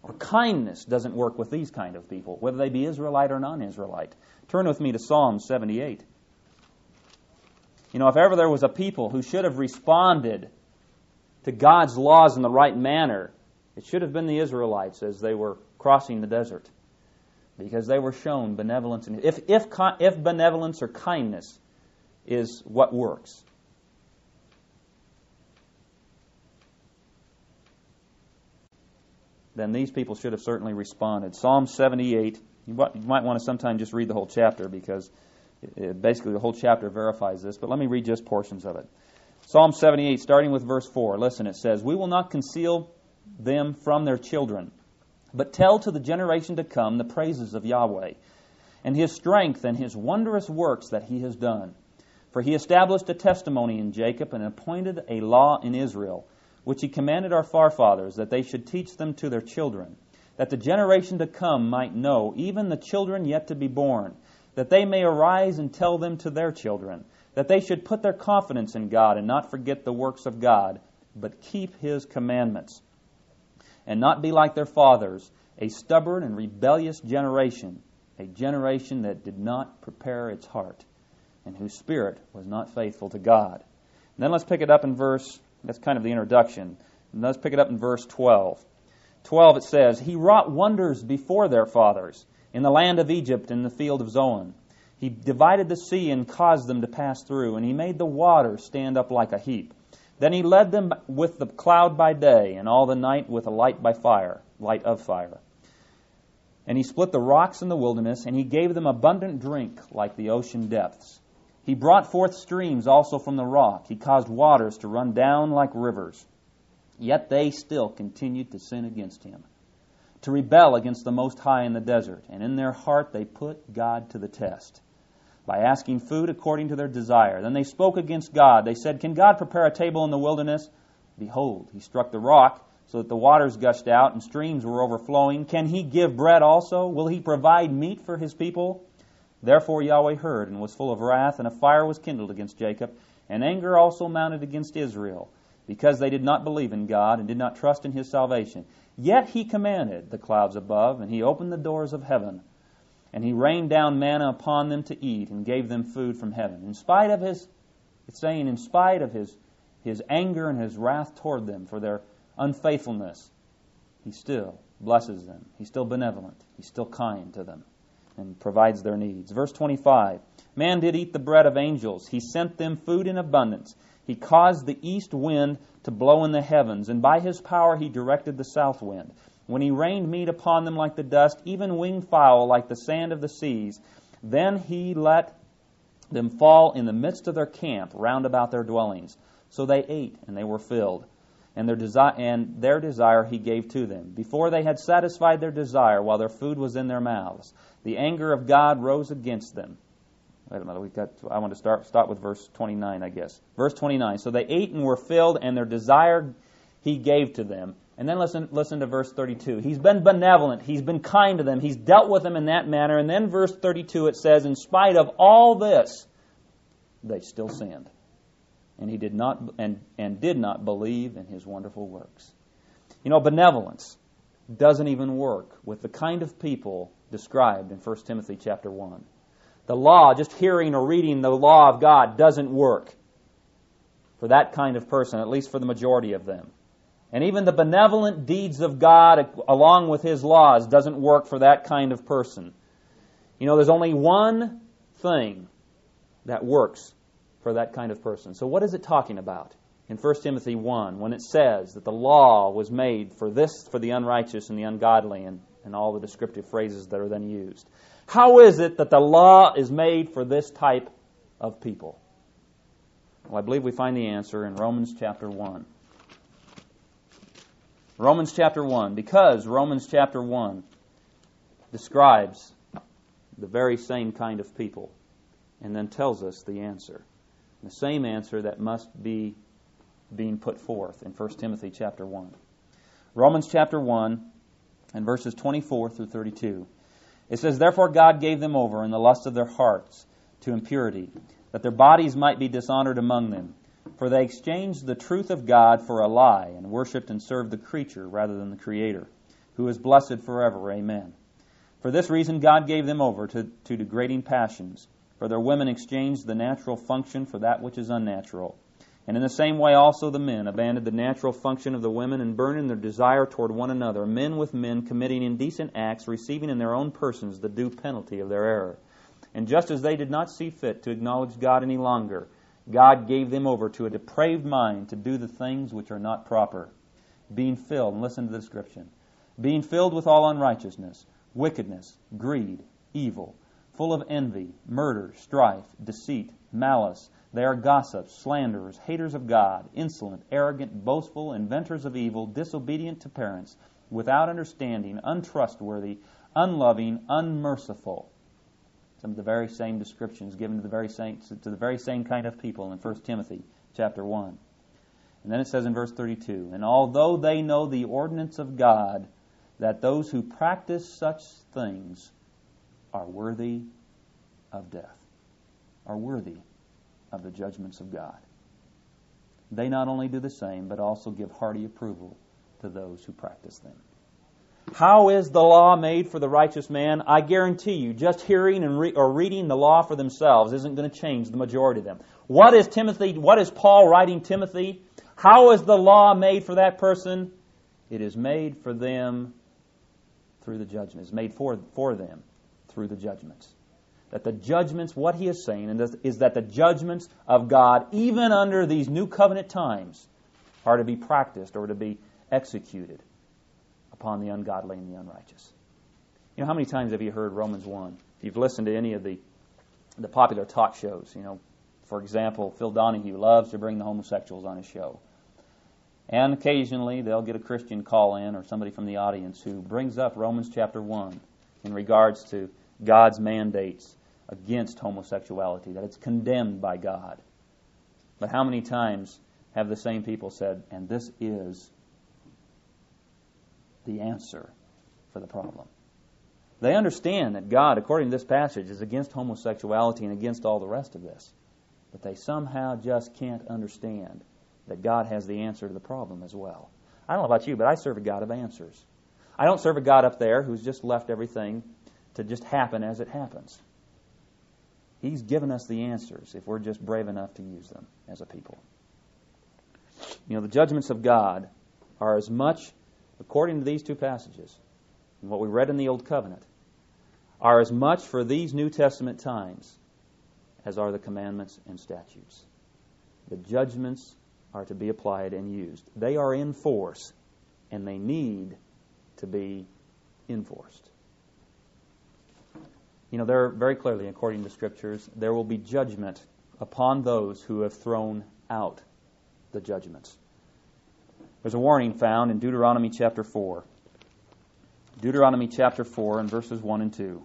Or kindness doesn't work with these kind of people, whether they be Israelite or non-Israelite. Turn with me to Psalm seventy-eight. You know, if ever there was a people who should have responded to God's laws in the right manner, it should have been the Israelites as they were crossing the desert, because they were shown benevolence. And if, if, if benevolence or kindness is what works, then these people should have certainly responded. Psalm seventy-eight, you might want to sometime just read the whole chapter, because it, basically the whole chapter verifies this, but let me read just portions of it. Psalm seventy-eight, starting with verse four. Listen, it says, "We will not conceal them from their children, but tell to the generation to come the praises of Yahweh, and His strength and His wondrous works that He has done. For He established a testimony in Jacob and appointed a law in Israel, which He commanded our forefathers, that they should teach them to their children, that the generation to come might know, even the children yet to be born, that they may arise and tell them to their children, that they should put their confidence in God and not forget the works of God, but keep His commandments, and not be like their fathers, a stubborn and rebellious generation, a generation that did not prepare its heart, and whose spirit was not faithful to God." And then let's pick it up in verse, that's kind of the introduction. And let's pick it up in verse twelve. twelve, it says, "He wrought wonders before their fathers, in the land of Egypt, in the field of Zoan. He divided the sea and caused them to pass through, and He made the water stand up like a heap. Then He led them with the cloud by day, and all the night with a light by fire, light of fire. And He split the rocks in the wilderness, and He gave them abundant drink like the ocean depths. He brought forth streams also from the rock. He caused waters to run down like rivers. Yet they still continued to sin against Him, to rebel against the Most High in the desert. And in their heart they put God to the test, by asking food according to their desire. Then they spoke against God. They said, 'Can God prepare a table in the wilderness?' Behold, He struck the rock, so that the waters gushed out and streams were overflowing. Can He give bread also? Will He provide meat for His people?' Therefore Yahweh heard and was full of wrath, and a fire was kindled against Jacob, and anger also mounted against Israel, because they did not believe in God and did not trust in His salvation. Yet He commanded the clouds above, and He opened the doors of heaven, and He rained down manna upon them to eat, and gave them food from heaven. In spite of His, it's saying, in spite of His, His anger and His wrath toward them for their unfaithfulness, He still blesses them. He's still benevolent. He's still kind to them, and provides their needs. Verse twenty-five, "Man did eat the bread of angels. He sent them food in abundance. He caused the east wind to blow in the heavens, and by His power He directed the south wind. When He rained meat upon them like the dust, even winged fowl like the sand of the seas, then He let them fall in the midst of their camp, round about their dwellings. So they ate, and they were filled. And their, desi- and their desire He gave to them. Before they had satisfied their desire, while their food was in their mouths, the anger of God rose against them." Wait a minute, we got. I want to start start with verse twenty-nine, I guess. Verse twenty-nine. "So they ate and were filled, and their desire He gave to them." And then listen, listen to verse thirty-two. He's been benevolent. He's been kind to them. He's dealt with them in that manner. And then verse thirty-two, it says, "In spite of all this, they still sinned, and he did not and and did not believe in His wonderful works." You know, benevolence doesn't even work with the kind of people described in First Timothy chapter one. The law, just hearing or reading the law of God, doesn't work for that kind of person, at least for the majority of them. And even the benevolent deeds of God, along with His laws, doesn't work for that kind of person. You know, there's only one thing that works for that kind of person. So what is it talking about in First Timothy one when it says that the law was made for this, for the unrighteous and the ungodly, and, and all the descriptive phrases that are then used? How is it that the law is made for this type of people? Well, I believe we find the answer in Romans chapter one. Romans chapter one, because Romans chapter one describes the very same kind of people and then tells us the answer. The same answer that must be being put forth in First Timothy chapter one. Romans chapter one and verses twenty-four through thirty-two. It says, "Therefore God gave them over in the lust of their hearts to impurity, that their bodies might be dishonored among them. For they exchanged the truth of God for a lie, and worshipped and served the creature rather than the Creator, who is blessed forever. Amen. For this reason God gave them over to, to degrading passions, for their women exchanged the natural function for that which is unnatural. And in the same way also the men abandoned the natural function of the women and burned in their desire toward one another, men with men committing indecent acts, receiving in their own persons the due penalty of their error. And just as they did not see fit to acknowledge God any longer, God gave them over to a depraved mind to do the things which are not proper, being filled, and listen to the description, being filled with all unrighteousness, wickedness, greed, evil, full of envy, murder, strife, deceit, malice. They are gossips, slanderers, haters of God, insolent, arrogant, boastful, inventors of evil, disobedient to parents, without understanding, untrustworthy, unloving, unmerciful. Some of the very same descriptions given to the very same to the very same kind of people in First Timothy chapter one. And then it says in verse thirty-two, and although they know the ordinance of God, that those who practice such things are worthy of death, are worthy of the judgments of God. They not only do the same, but also give hearty approval to those who practice them. How is the law made for the righteous man? I guarantee you, just hearing and re- or reading the law for themselves isn't going to change the majority of them. What is Timothy? What is Paul writing Timothy? How is the law made for that person? It is made for them through the judgment. It's made for, for them through the judgments. That the judgments, what he is saying, is that the judgments of God, even under these new covenant times, are to be practiced or to be executed upon the ungodly and the unrighteous. You know, how many times have you heard Romans one? If you've listened to any of the the popular talk shows, you know, for example, Phil Donahue loves to bring the homosexuals on his show. And occasionally they'll get a Christian call in or somebody from the audience who brings up Romans chapter one in regards to God's mandates against homosexuality, that it's condemned by God. But how many times have the same people said, and this is the answer for the problem? They understand that God, according to this passage, is against homosexuality and against all the rest of this. But they somehow just can't understand that God has the answer to the problem as well. I don't know about you, but I serve a God of answers. I don't serve a God up there who's just left everything to just happen as it happens. He's given us the answers if we're just brave enough to use them as a people. You know, the judgments of God are as much, according to these two passages, and what we read in the Old Covenant, are as much for these New Testament times as are the commandments and statutes. The judgments are to be applied and used. They are in force, and they need to be enforced. You know, there very clearly, according to Scriptures, there will be judgment upon those who have thrown out the judgments. There's a warning found in Deuteronomy chapter four. Deuteronomy chapter four and verses one and two.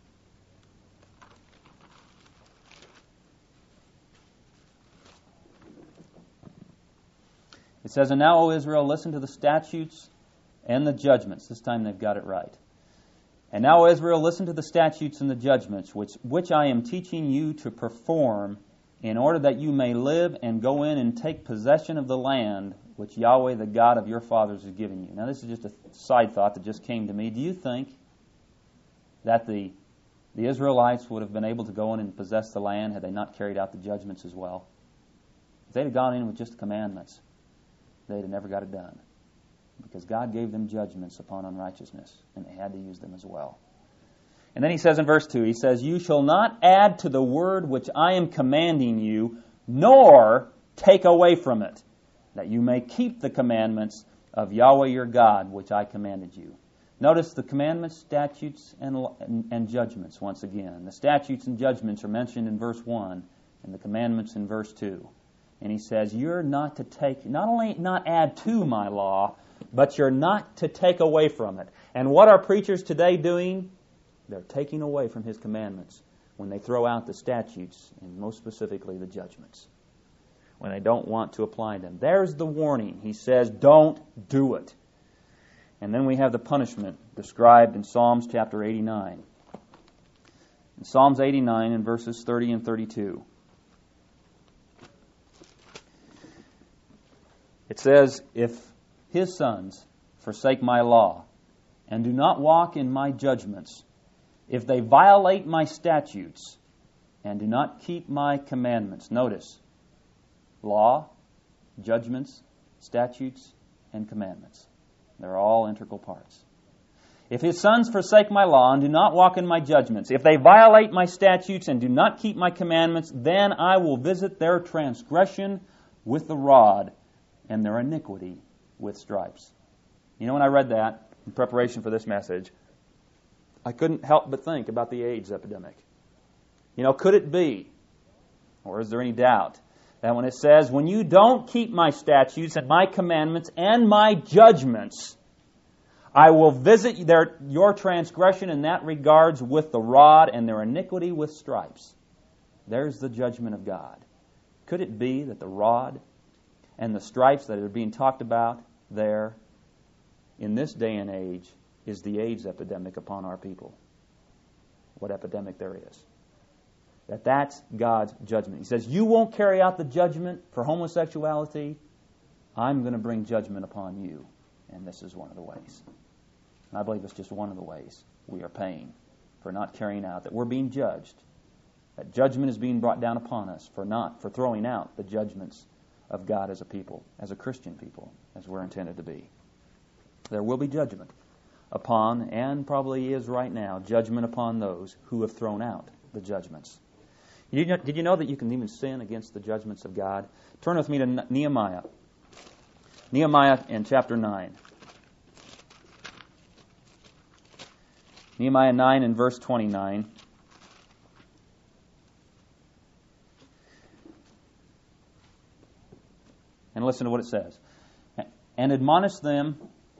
It says, and now, O Israel, listen to the statutes and the judgments. This time they've got it right. And now, O Israel, listen to the statutes and the judgments, which, which I am teaching you to perform, in order that you may live and go in and take possession of the land which Yahweh, the God of your fathers, has given you. Now, this is just a side thought that just came to me. Do you think that the, the Israelites would have been able to go in and possess the land had they not carried out the judgments as well? If they'd have gone in with just the commandments, they'd have never got it done. Because God gave them judgments upon unrighteousness, and they had to use them as well. And then he says in verse two, he says, you shall not add to the word which I am commanding you, nor take away from it, that you may keep the commandments of Yahweh your God, which I commanded you. Notice the commandments, statutes, and, and, and judgments once again. The statutes and judgments are mentioned in verse one, and the commandments in verse two. And he says, you're not to take, not only not add to my law, but you're not to take away from it. And what are preachers today doing? They're taking away from his commandments when they throw out the statutes, and most specifically the judgments, when they don't want to apply them. There's the warning. He says, don't do it. And then we have the punishment described in Psalms chapter eighty-nine. In Psalms eighty-nine in verses thirty and thirty-two. It says, if his sons forsake my law and do not walk in my judgments, if they violate my statutes and do not keep my commandments. Notice, law, judgments, statutes, and commandments. They're all integral parts. If his sons forsake my law and do not walk in my judgments, if they violate my statutes and do not keep my commandments, then I will visit their transgression with the rod and their iniquity with stripes. You know, when I read that in preparation for this message, I couldn't help but think about the AIDS epidemic. You know, could it be, or is there any doubt, that when it says, when you don't keep my statutes and my commandments and my judgments, I will visit their, your transgression in that regards with the rod and their iniquity with stripes. There's the judgment of God. Could it be that the rod and the stripes that are being talked about there in this day and age is the AIDS epidemic upon our people? What epidemic there is. That that's God's judgment. He says, you won't carry out the judgment for homosexuality. I'm going to bring judgment upon you. And this is one of the ways. And I believe it's just one of the ways we are paying for not carrying out, that we're being judged. That judgment is being brought down upon us for not, for throwing out the judgments of God as a people, as a Christian people, as we're intended to be. There will be judgment upon, and probably is right now, judgment upon those who have thrown out the judgments. Did you know, did you know that you can even sin against the judgments of God? Turn with me to Nehemiah. Nehemiah in chapter nine. Nehemiah nine and verse twenty-nine. And listen to what it says. And admonish them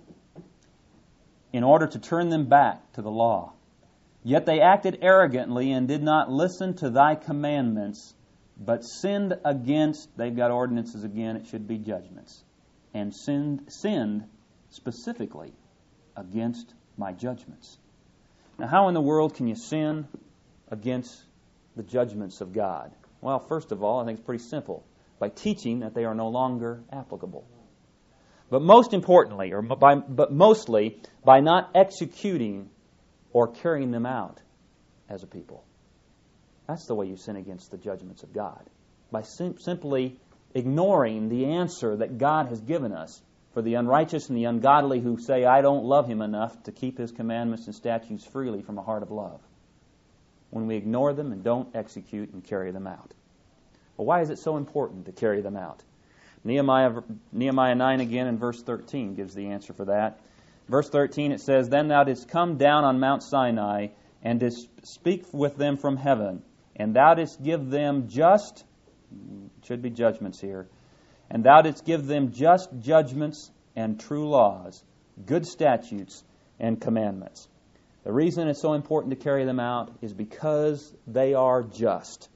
in order to turn them back to the law. Yet they acted arrogantly and did not listen to thy commandments, but sinned against, they've got ordinances again, it should be judgments, and sinned, sinned specifically against my judgments. Now, how in the world can you sin against the judgments of God? Well, first of all, I think it's pretty simple. By teaching that they are no longer applicable. But most importantly, or by, but mostly, by not executing or carrying them out as a people. That's the way you sin against the judgments of God. By sim- simply ignoring the answer that God has given us for the unrighteous and the ungodly who say, I don't love Him enough to keep His commandments and statutes freely from a heart of love. When we ignore them and don't execute and carry them out. Well, why is it so important to carry them out? Nehemiah, Nehemiah nine again in verse thirteen gives the answer for that. Verse thirteen, it says, Then thou didst come down on Mount Sinai, and didst speak with them from heaven, and thou didst give them just, should be judgments here, and thou didst give them just judgments and true laws, good statutes and commandments. The reason it's so important to carry them out is because they are just.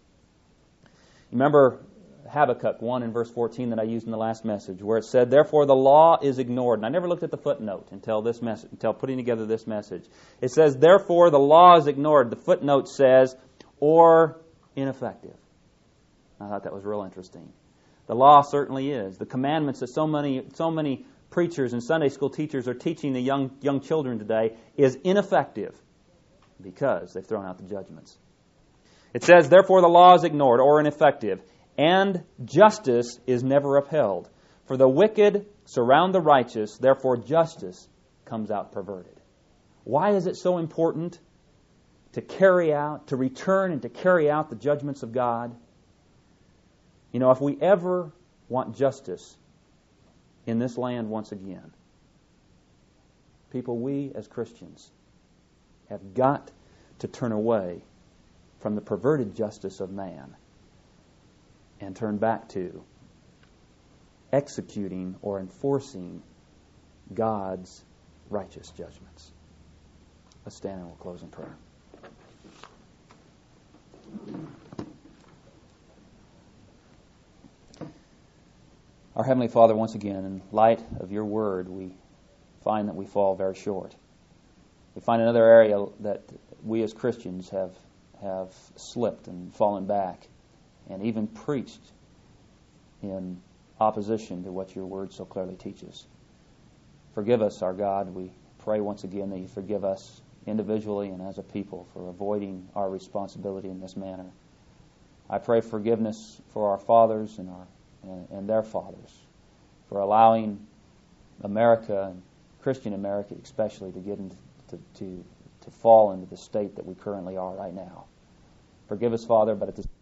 Remember Habakkuk one in verse fourteen that I used in the last message, where it said, Therefore the law is ignored. And I never looked at the footnote until this message, until putting together this message. It says, Therefore the law is ignored. The footnote says, or ineffective. I thought that was real interesting. The law certainly is. The commandments that so many so many preachers and Sunday school teachers are teaching the young young children today is ineffective because they've thrown out the judgments. It says, Therefore the law is ignored or ineffective, and justice is never upheld. For the wicked surround the righteous, therefore justice comes out perverted. Why is it so important to carry out, to return and to carry out the judgments of God? You know, if we ever want justice in this land once again, people, we as Christians have got to turn away from the perverted justice of man and turn back to executing or enforcing God's righteous judgments. Let's stand and we'll close in prayer. Our Heavenly Father, once again, in light of your word, we find that we fall very short. We find another area that we as Christians have have slipped and fallen back and even preached in opposition to what your word so clearly teaches. Forgive us, our God, we pray once again that you forgive us individually and as a people for avoiding our responsibility in this manner. I pray forgiveness for our fathers and our and, and their fathers for allowing America, and Christian America especially, to get into to, to to fall into the state that we currently are right now. Forgive us, Father, but at this